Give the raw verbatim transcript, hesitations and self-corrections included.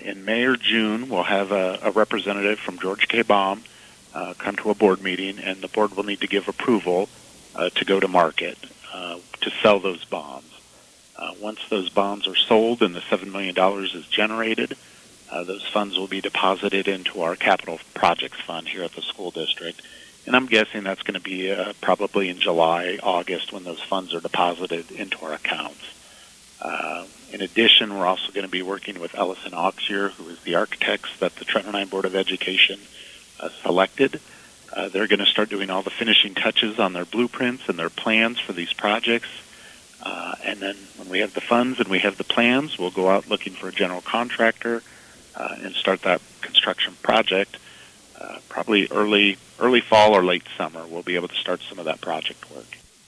in May or June, we'll have a, a representative from George K. Baum uh, come to a board meeting, and the board will need to give approval uh, to go to market uh, to sell those bonds. Uh, once those bonds are sold and the seven million dollars is generated, uh, those funds will be deposited into our capital projects fund here at the school district. And I'm guessing that's going to be uh, probably in July, August, when those funds are deposited into our accounts. Uh, in addition, we're also going to be working with Ellison Auxier, who is the architects that the Trenton Heim Board of Education uh, selected. Uh, they're going to start doing all the finishing touches on their blueprints and their plans for these projects. Uh, and then when we have the funds and we have the plans, we'll go out looking for a general contractor uh, and start that construction project. Uh, probably early early fall or late summer, we'll be able to start some of that project work.